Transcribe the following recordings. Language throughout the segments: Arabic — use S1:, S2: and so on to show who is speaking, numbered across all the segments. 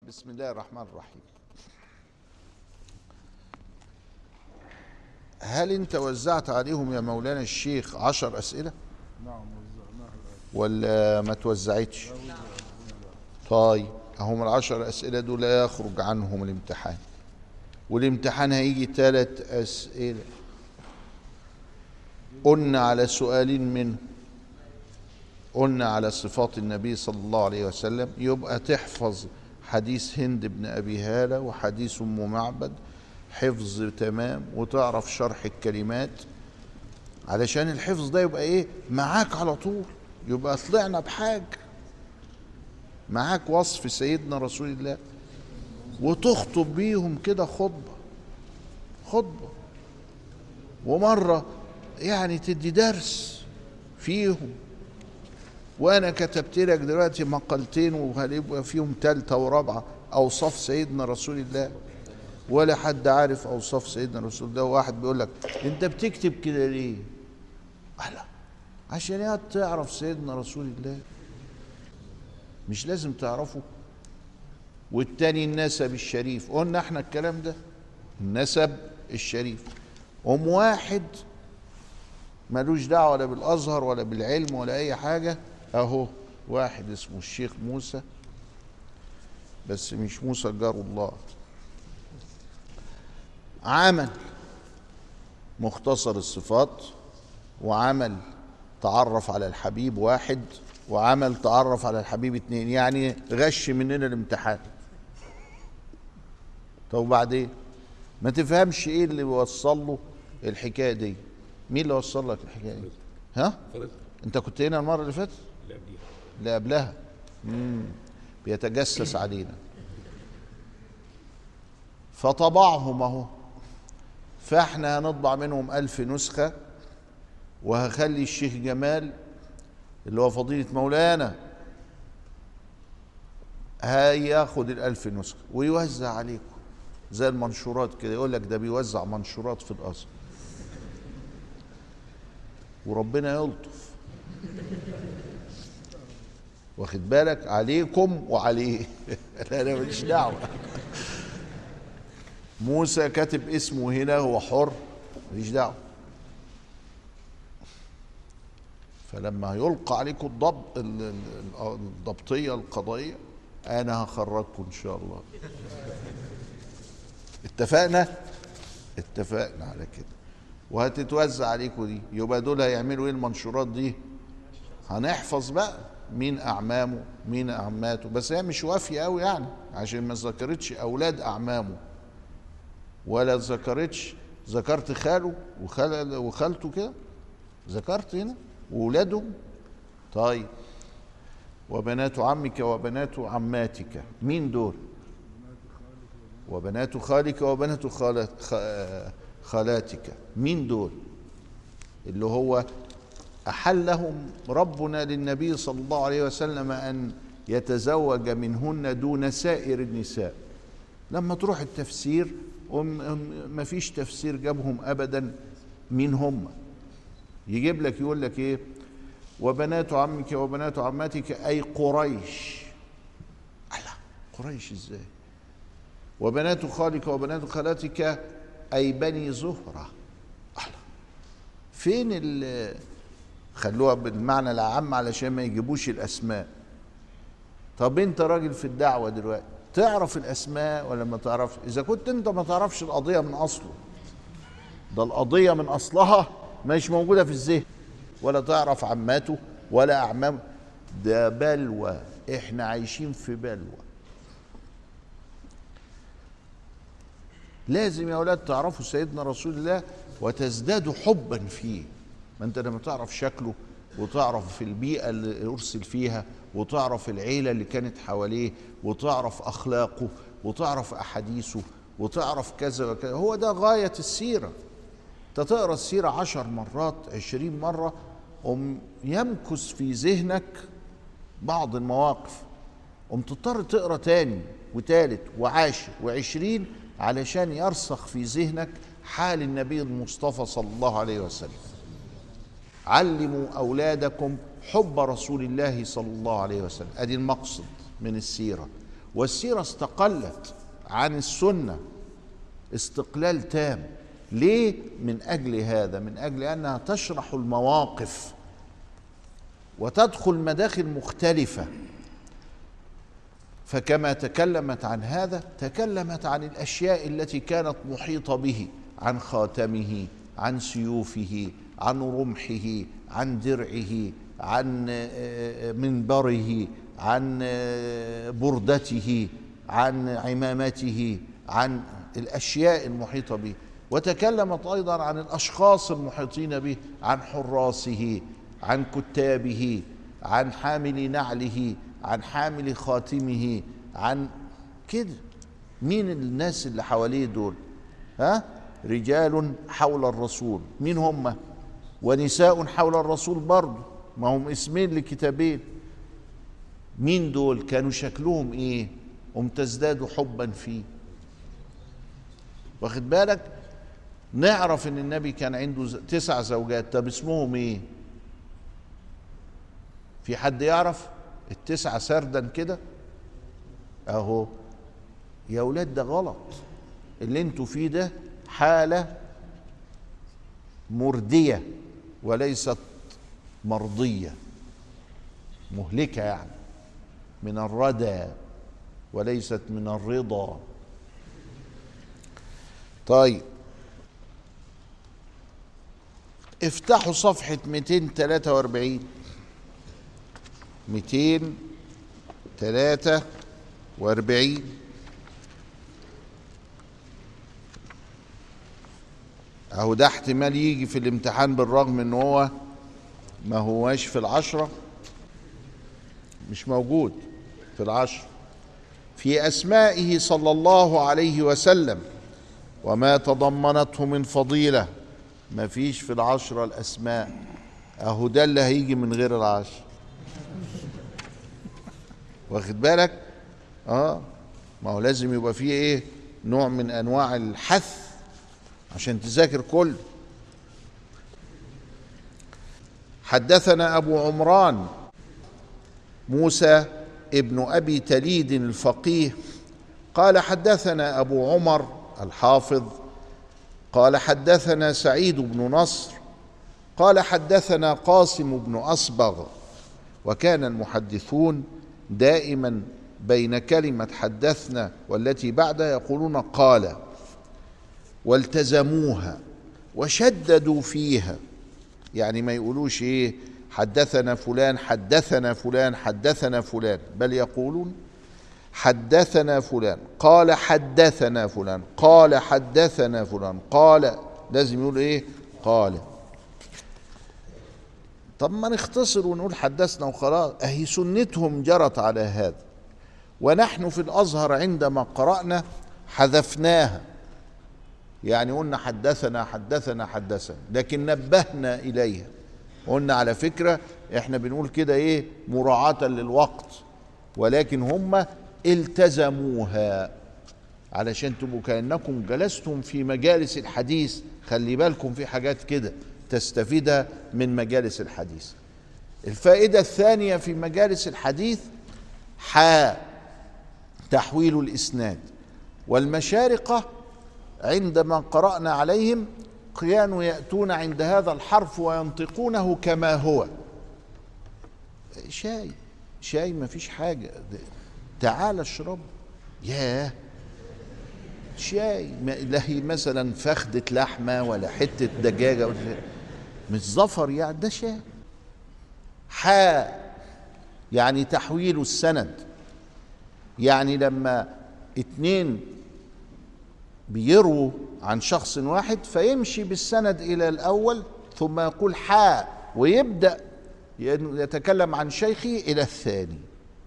S1: بسم الله الرحمن الرحيم. هل انت وزعت عليهم يا مولانا الشيخ 10 أسئلة؟
S2: نعم وزعناها الآن.
S1: ولا ما توزعتش؟ طيب هم ال10 أسئلة دول لا يخرج عنهم الامتحان، والامتحان هيجي 3 أسئلة. قلنا على سؤالين منه، قلنا على صفات النبي صلى الله عليه وسلم، يبقى تحفظ حديث هند بن أبي هالة وحديث أم معبد حفظ تمام، وتعرف شرح الكلمات علشان الحفظ ده يبقى ايه معاك على طول، يبقى طلعنا بحاجة معاك وصف سيدنا رسول الله، وتخطب بيهم كده خطبة ومرة يعني تدي درس فيهم. وانا كتبت لك دلوقتي مقالتين وهيبقى فيهم ثالثة ورابعة اوصاف سيدنا رسول الله، ولا حد عارف اوصاف سيدنا رسول الله. واحد بيقول لك انت بتكتب كده ليه؟ لا، عشان يا تعرف سيدنا رسول الله، مش لازم تعرفه. والتاني النسب الشريف، قلنا احنا الكلام ده النسب الشريف. واحد ملوش دعوه ولا بالازهر ولا بالعلم ولا اي حاجه، اهو واحد اسمه الشيخ موسى، بس مش موسى جار الله، عمل مختصر الصفات، وعمل تعرف على الحبيب 1، وعمل تعرف على الحبيب 2، يعني غش مننا الامتحان. طب وبعدين ما تفهمش ايه اللي وصل له الحكايه دي؟ مين اللي وصل لك الحكايه دي؟ ها؟ انت كنت هنا المره اللي فاتت؟ اللي قبلها. بيتجسس علينا. فطبعهم اهو، فاحنا هنطبع منهم 1000 نسخة، وهخلي الشيخ جمال اللي هو فضيلة مولانا هياخد 1000 نسخة ويوزع عليكم زي المنشورات كده، يقول لك ده بيوزع منشورات في الأزهر، وربنا يلطف. واخد بالك؟ عليكم وعليه. انا ماليش دعوه. موسى كاتب اسمه هنا، هو حر، ماليش دعوه. فلما يلقى عليكم الضبطيه القضائيه، انا هخرجكم ان شاء الله. اتفقنا على كده، وهتتوزع عليكم دي. يبقى دول هيعملوا ايه المنشورات دي؟ هنحفظ بقى مين اعمامه مين اعماته، بس هي مش وافيه قوي يعني، عشان ما ذكرتش اولاد اعمامه، ولا ذكرت خاله وخالته كده، ذكرت هنا واولادهم. طيب، وبنات عمك وبنات عماتك، مين دول؟ وبنات خالك وبنات خالاتك، مين دول؟ اللي هو أحلهم ربنا للنبي صلى الله عليه وسلم أن يتزوج منهن دون سائر النساء. لما تروح التفسير ما فيش تفسير جابهم أبدا مين هم. يجيب لك يقول لك إيه؟ وبنات عمك وبنات عماتك أي قريش. ألا قريش إزاي؟ وبنات خالك وبنات خالاتك أي بني زهرة. ألا فين خلوها بالمعنى العام علشان ما يجيبوش الأسماء. طب انت راجل في الدعوة دلوقتي، تعرف الأسماء ولا ما تعرفش؟ إذا كنت انت ما تعرفش القضية من أصله، ده القضية من أصلها مش موجودة في الذهن، ولا تعرف عماته ولا أعمامه، ده بلوى، احنا عايشين في بلوى. لازم يا أولاد تعرفوا سيدنا رسول الله وتزدادوا حبا فيه. ما انت لما تعرف شكله، وتعرف في البيئة اللي أرسل فيها، وتعرف العيلة اللي كانت حواليه، وتعرف أخلاقه، وتعرف أحاديثه، وتعرف كذا وكذا، هو ده غاية السيرة. انت تقرأ السيرة 10 مرات 20 مرة، يمكث في ذهنك بعض المواقف، تضطر تقرأ تاني وتالت وعاشر و20 علشان يرسخ في ذهنك حال النبي المصطفى صلى الله عليه وسلم. علموا أولادكم حب رسول الله صلى الله عليه وسلم، أدي المقصد من السيرة. والسيرة استقلت عن السنة استقلال تام. ليه؟ من أجل هذا، من أجل أنها تشرح المواقف وتدخل مداخل مختلفة. فكما تكلمت عن هذا تكلمت عن الأشياء التي كانت محيطة به، عن خاتمه، عن سيوفه، عن رمحه، عن درعه، عن منبره، عن بردته، عن عمامته، عن الأشياء المحيطة به. وتكلمت أيضا عن الأشخاص المحيطين به، عن حراسه، عن كتابه، عن حامل نعله، عن حامل خاتمه، عن كده. مين الناس اللي حواليه دول؟ رجال حول الرسول، مين هم؟ ونساء حول الرسول برضه، ما هم اسمين لكتابين. مين دول؟ كانوا شكلهم ايه؟ هم تزدادوا حبا فيه. واخد بالك؟ نعرف ان النبي كان عنده 9 زوجات. طب اسمهم ايه؟ في حد يعرف ال9 سردا كده؟ اهو يا ولاد ده غلط. اللي انتوا فيه ده حالة مردية وليست مرضية، مهلكة يعني، من الردى وليست من الرضا. طيب افتحوا صفحة 243. 243 اهو. ده احتمال يجي في الامتحان بالرغم ان هو ما هواش في ال10، مش موجود في ال10. في أسمائه صلى الله عليه وسلم وما تضمنته من فضيلة. ما فيش في ال10 الأسماء. اهو ده اللي هيجي من غير ال10. واخد بالك؟ ما هو لازم يبقى فيه ايه؟ نوع من انواع الحث عشان تذاكر كله. حدثنا أبو عمران موسى ابن أبي تليد الفقيه قال حدثنا أبو عمر الحافظ قال حدثنا سعيد بن نصر قال حدثنا قاسم بن أصبغ. وكان المحدثون دائما بين كلمة حدثنا والتي بعدها يقولون قال، والتزموها وشددوا فيها. يعني ما يقولوش ايه حدثنا فلان حدثنا فلان حدثنا فلان، بل يقولون حدثنا فلان قال حدثنا فلان قال حدثنا فلان قال. لازم يقول ايه؟ قال. طب ما نختصر ونقول حدثنا وخلاص، اهي سنتهم جرت على هذا. ونحن في الازهر عندما قرأنا حذفناها، يعني قلنا حدثنا حدثنا حدثنا، لكن نبهنا إليها. قلنا على فكرة احنا بنقول كده ايه مراعاة للوقت، ولكن هم التزموها علشان تبقوا كأنكم جلستم في مجالس الحديث. خلي بالكم في حاجات كده تستفيدها من مجالس الحديث. الفائدة الثانية في مجالس الحديث تحويل الإسناد. والمشارقة عندما قرأنا عليهم كانوا يأتون عند هذا الحرف وينطقونه كما هو. شاي ما فيش حاجة، تعال اشرب. ياه شاي، لا هي مثلا فخدة لحمة ولا حتة دجاجة مش ظفر، يعني ده شاي. يعني تحويل السند، يعني لما 2 بيروا عن شخص واحد فيمشي بالسند إلى الأول ثم يقول ويبدأ يتكلم عن شيخه إلى الثاني.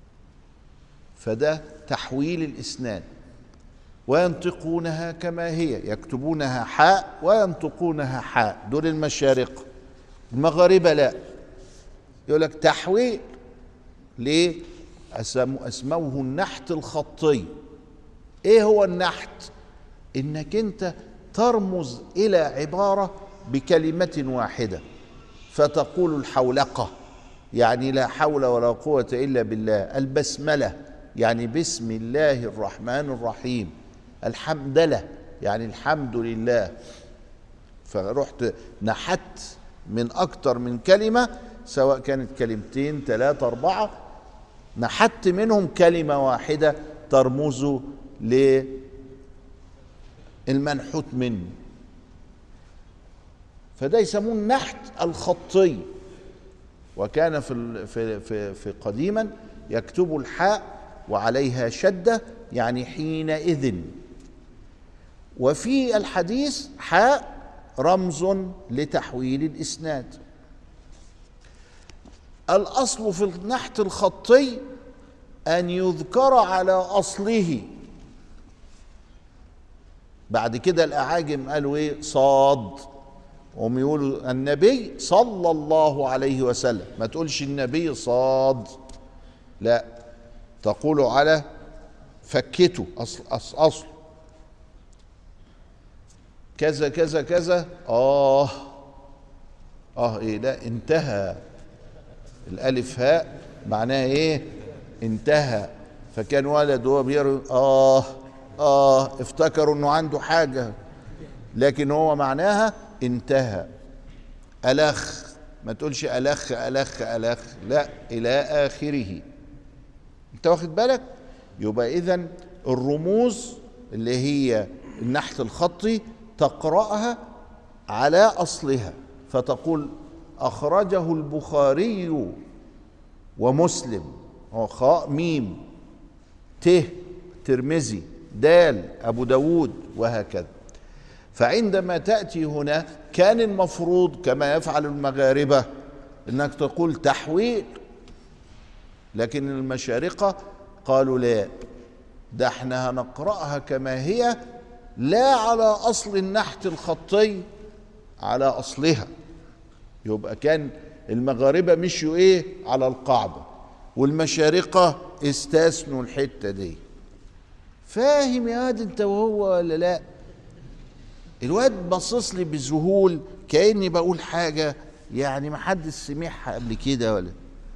S1: فده تحويل الإسناد. وينطقونها كما هي، يكتبونها وينطقونها دول المشارقة. المغاربة لا، يقول لك تحويل. ليه؟ أسموه النحت الخطي. ايه هو النحت؟ انك انت ترمز الى عبارة بكلمة واحدة، فتقول الحولقة يعني لا حول ولا قوة الا بالله. البسملة يعني بسم الله الرحمن الرحيم، الحمدلله يعني الحمد لله. فرحت نحت من أكتر من كلمة، سواء كانت كلمتين 3 4، نحت منهم كلمة واحدة ترمز للمنحوت منه، فده يسموه النحت الخطي. وكان في قديما يكتب الحاء وعليها شدة، يعني حينئذ. وفي الحديث حاء رمز لتحويل الإسناد. الأصل في النحت الخطي أن يذكر على أصله. بعد كده الأعاجم قالوا إيه؟ صاد، هم يقولوا النبي صلى الله عليه وسلم، ما تقولش النبي صاد، لا، تقول على فكته أصل كذا كذا كذا. ايه، لا، انتهى. الالف هاء معناها ايه؟ انتهى. فكان ولد وهو بيروي افتكروا انه عنده حاجة، لكن هو معناها انتهى. الخ، ما تقولش الخ الخ الخ، لا، الى اخره. انت واخد بالك؟ يبقى اذن الرموز اللي هي النحت الخطي تقرأها على أصلها، فتقول أخرجه البخاري ومسلم، خاء ميم، ت ترمذي، دال أبو داود، وهكذا. فعندما تأتي هنا كان المفروض كما يفعل المغاربة أنك تقول تحويل، لكن المشارقة قالوا لا، ده احنا هنقرأها كما هي، لا على أصل النحت الخطي، على أصلها. يبقى كان المغاربة مشوا إيه؟ على القاعدة، والمشارقة استثنوا الحتة دي. فاهم يا واد انت وهو ولا لا؟ الواد بصص لي بذهول كأني بقول حاجة يعني ما حد سمعها قبل كده ولا.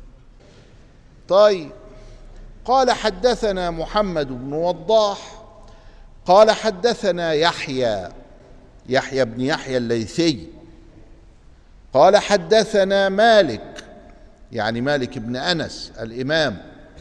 S1: طيب، قال حدثنا محمد بن وضاح قال حدثنا يحيى بن يحيى الليثي قال حدثنا مالك، يعني مالك بن أنس الإمام،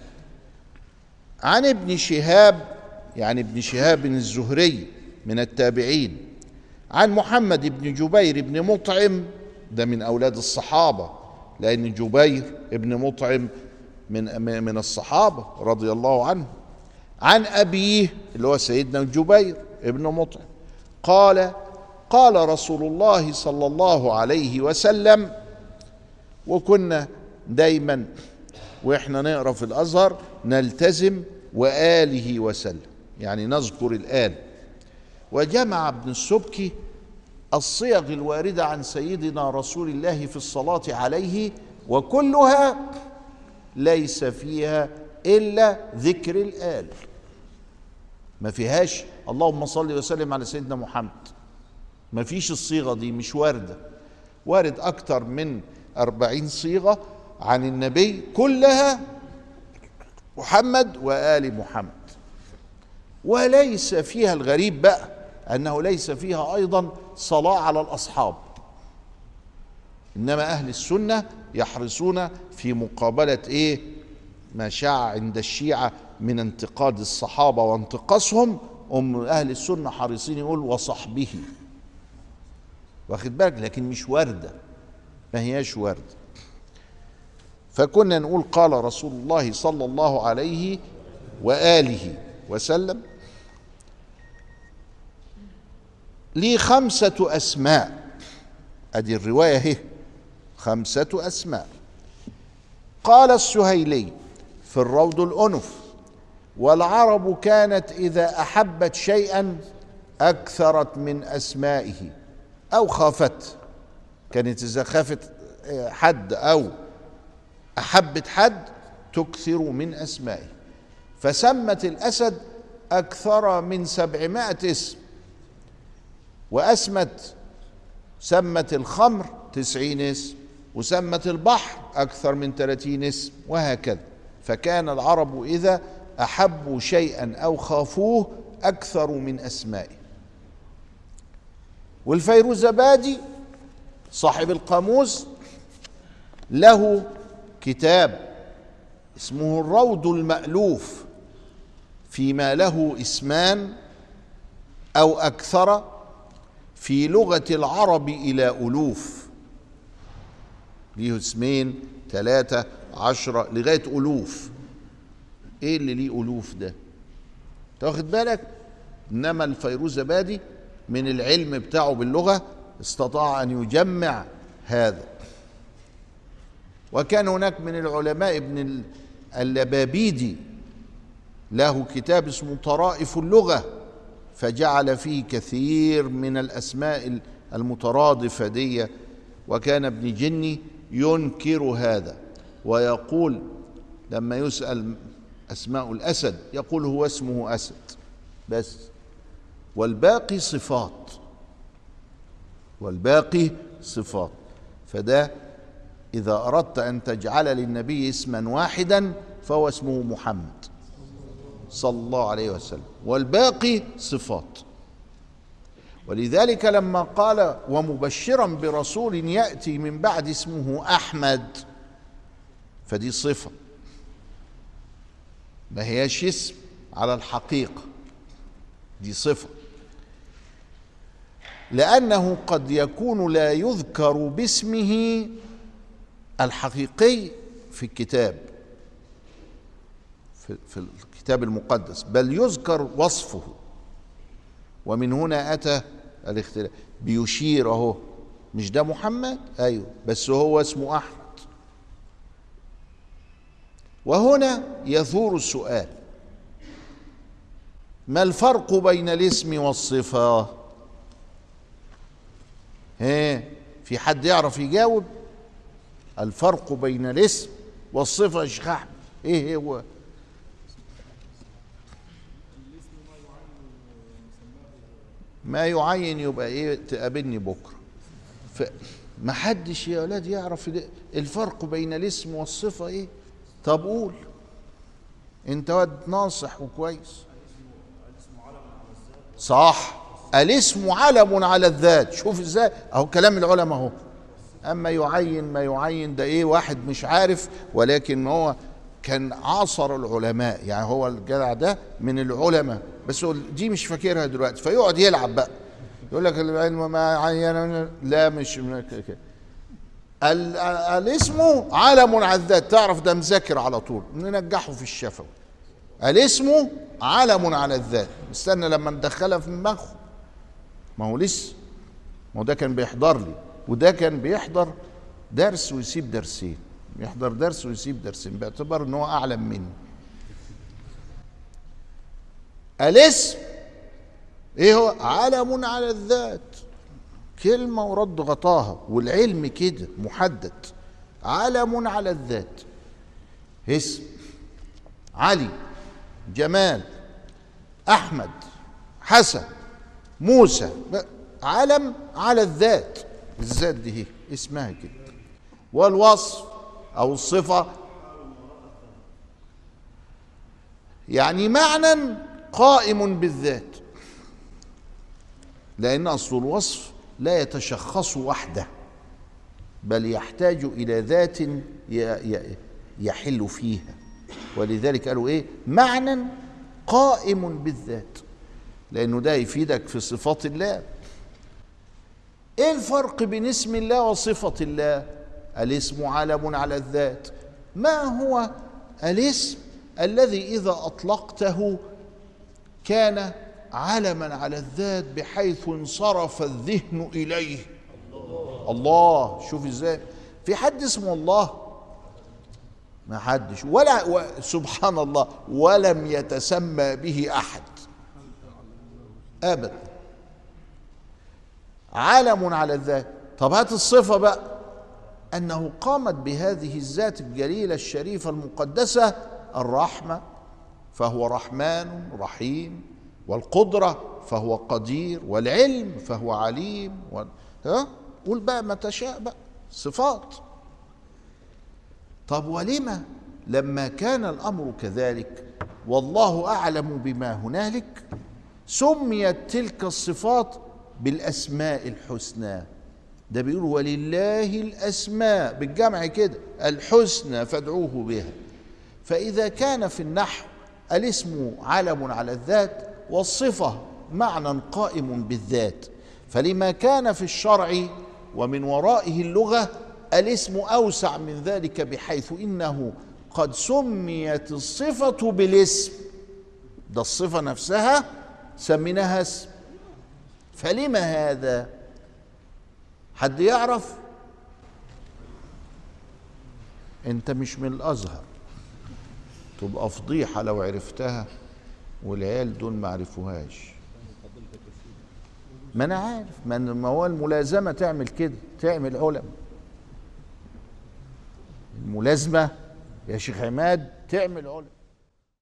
S1: عن ابن شهاب، يعني ابن شهاب الزهري من التابعين، عن محمد بن جبير بن مطعم، ده من أولاد الصحابة، لأن جبير بن مطعم من الصحابة رضي الله عنه، عن أبيه اللي هو سيدنا جبير ابن مطعم قال رسول الله صلى الله عليه وسلم. وكنا دايما واحنا نقرأ في الأزهر نلتزم وآله وسلم، يعني نذكر الآل. وجمع ابن السبكي الصيغ الواردة عن سيدنا رسول الله في الصلاة عليه، وكلها ليس فيها إلا ذكر الآل، ما فيهاش اللهم صل وسلم على سيدنا محمد، ما فيش الصيغة دي، مش واردة. وارد أكتر من 40 صيغة عن النبي، كلها محمد وآل محمد. وليس فيها، الغريب بقى أنه ليس فيها أيضا صلاة على الأصحاب، إنما أهل السنة يحرصون في مقابلة إيه؟ ما شاع عند الشيعة من انتقاد الصحابة وانتقاصهم، أهل السنة حريصين يقول وصحبه، واخد بالك؟ لكن مش واردة، ما هياش واردة. فكنا نقول قال رسول الله صلى الله عليه وآله وسلم لي 5 أسماء، ادي الرواية هي 5 أسماء. قال السهيلي في الروض الأنف: والعرب كانت إذا أحبت شيئا أكثرت من أسمائه أو خافت، كانت إذا خافت حد أو أحبت حد تكثر من أسمائه، فسمت الأسد أكثر من 700 اسم، سمت الخمر 90 اسم، وسمت البحر أكثر من 30 اسم، وهكذا. فكان العرب إذا أحبوا شيئا أو خافوه أكثر من أسمائه. والفيروزبادي صاحب القاموس له كتاب اسمه الروض المألوف فيما له اسمان أو أكثر في لغة العرب إلى ألوف. ليه اسمين 3 10 لغاية ألوف. إيه اللي ليه ألوف ده؟ تاخد بالك؟ إنما الفيروزبادي من العلم بتاعه باللغة استطاع أن يجمع هذا. وكان هناك من العلماء ابن اللبابيدي له كتاب اسمه طرائف اللغة، فجعل فيه كثير من الأسماء المترادفة دي. وكان ابن جني ينكر هذا ويقول لما يسأل أسماء الأسد يقول هو اسمه أسد بس، والباقي صفات، والباقي صفات. فده إذا أردت أن تجعل للنبي اسما واحدا فهو اسمه محمد صلى الله عليه وسلم، والباقي صفات. ولذلك لما قال ومبشرا برسول يأتي من بعد اسمه أحمد، فدي صفة ما هياش اسم على الحقيقة، دي صفة، لأنه قد يكون لا يذكر باسمه الحقيقي في الكتاب، في الكتاب المقدس، بل يذكر وصفه. ومن هنا أتى الاختلاف. بيشير اهو، مش ده محمد؟ ايوه، بس هو اسمه احمد. وهنا يثور السؤال: ما الفرق بين الاسم والصفة؟ في حد يعرف يجاوب؟ الفرق بين الاسم والصفة يا شيخ أحمد ايه هو؟ ما يعين يبقى ايه؟ تقابلني بكره. ما حدش يا اولاد يعرف الفرق بين الاسم والصفه ايه؟ طب قول انت واد ناصح وكويس. صح، الاسم علم على الذات. شوف ازاي اهو كلام العلماء اهو. اما يعين ما يعين ده ايه؟ واحد مش عارف، ولكن هو كان عاصر العلماء، يعني هو الجدع ده من العلماء، بس دي مش فاكرها دلوقتي، فيقعد يلعب بقى يقول لك العلم ما عين. لا مش كده. الاسم علم على الذات. تعرف ده مذاكر على طول، ننجحه في الشفوي. الاسم علم على الذات. استنى لما ندخلها في دماغه. ما هو لسه، ما هو ده كان بيحضر لي وده كان بيحضر درس ويسيب درسين، يحضر درس ويسيب درسين باعتبار ان هو اعلم مني. الاسم ايه هو؟ علم على الذات، كلمة ورد غطاها، والعلم كده محدد، علم على الذات. اسم علي، جمال، احمد، حسن، موسى، علم على الذات. الذات دي هي اسمها كده. والوصف او الصفة يعني معنى قائم بالذات، لأن أصل الوصف لا يتشخص وحده، بل يحتاج إلى ذات يحل فيها. ولذلك قالوا إيه؟ معنى قائم بالذات، لأنه ده يفيدك في صفات الله. إيه الفرق بين اسم الله وصفة الله؟ الاسم علم على الذات. ما هو الاسم الذي إذا أطلقته كان علما على الذات بحيث انصرف الذهن إليه؟ الله. شوف ازاي، في حد اسمه الله؟ ما حدش، ولا سبحان الله، ولم يتسمى به أحد أبدا. علم على الذات. طب هات الصفة بقى، أنه قامت بهذه الذات الجليلة الشريفة المقدسة الرحمة، فهو رحمن رحيم، والقدرة فهو قدير، والعلم فهو عليم، قول بقى ما تشاء بقى صفات. طب ولما لما كان الأمر كذلك والله أعلم بما هنالك، سميت تلك الصفات بالأسماء الحسنى. ده بيقول ولله الأسماء بالجمع كده الحسنى فادعوه بها. فإذا كان في النحو الاسم علم على الذات والصفة معنى قائم بالذات، فلما كان في الشرع ومن ورائه اللغة الاسم أوسع من ذلك، بحيث إنه قد سميت الصفة بالاسم، ده الصفة نفسها سميناها اسم. فلما هذا؟ حد يعرف؟ انت مش من الازهر، تبقى فضيحة لو عرفتها والعيال دول ما عرفوهاش. ما انا عارف، ما هو الملازمة تعمل كده، تعمل علم. الملازمة يا شيخ عماد تعمل علم.